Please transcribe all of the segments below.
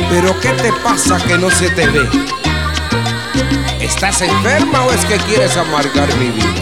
Pero ¿qué te pasa que no se te ve? ¿Estás enferma o es que quieres amargar mi vida?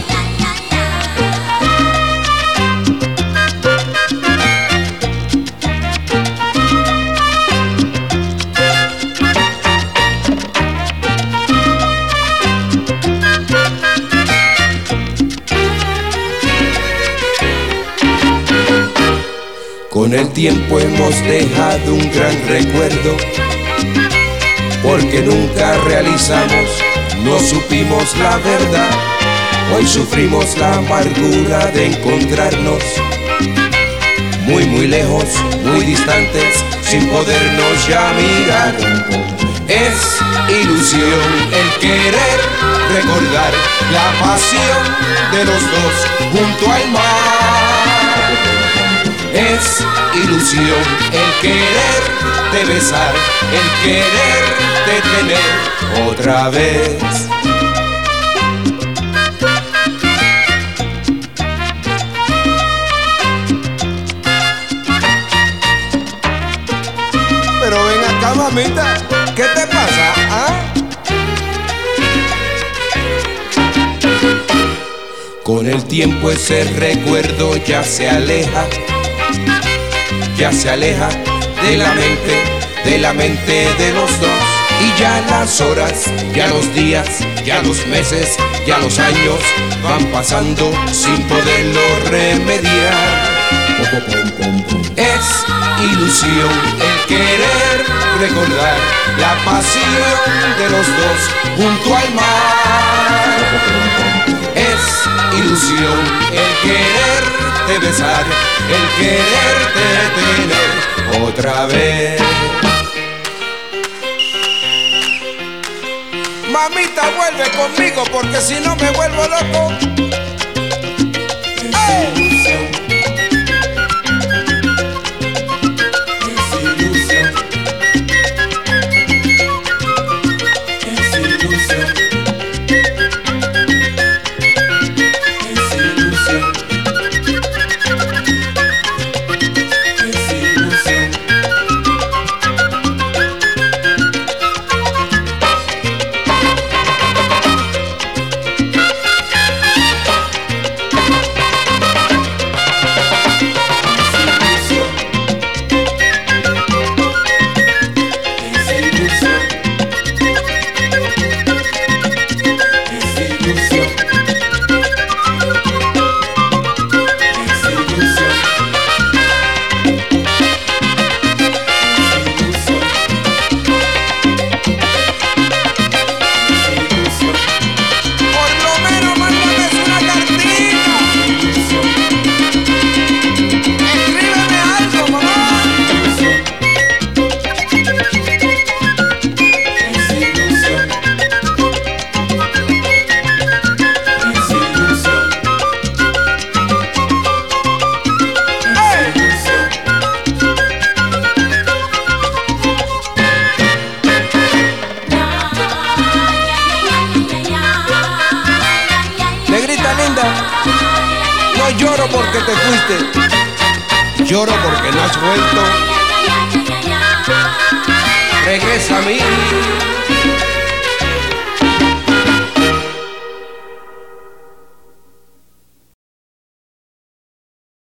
Con el tiempo hemos dejado un gran recuerdo, porque nunca realizamos, no supimos la verdad. Hoy sufrimos la amargura de encontrarnos muy lejos, muy distantes, sin podernos ya mirar. Es ilusión el querer recordar la pasión de los dos junto al mar. Es ilusión el quererte besar, el quererte tener otra vez. Pero ven acá, mamita, ¿qué te pasa? ¿Ah? Con el tiempo ese recuerdo ya se aleja de la mente de los dos. Y ya las horas, ya los días, ya los meses, ya los años van pasando sin poderlo remediar. Es ilusión el querer recordar la pasión de los dos junto al mar. Es ilusión el quererte besar, el quererte tener otra vez. Mamita, vuelve conmigo porque si no me vuelvo loco. ¡Ey! No lloro porque te fuiste, lloro porque no has vuelto. Regresa a mí.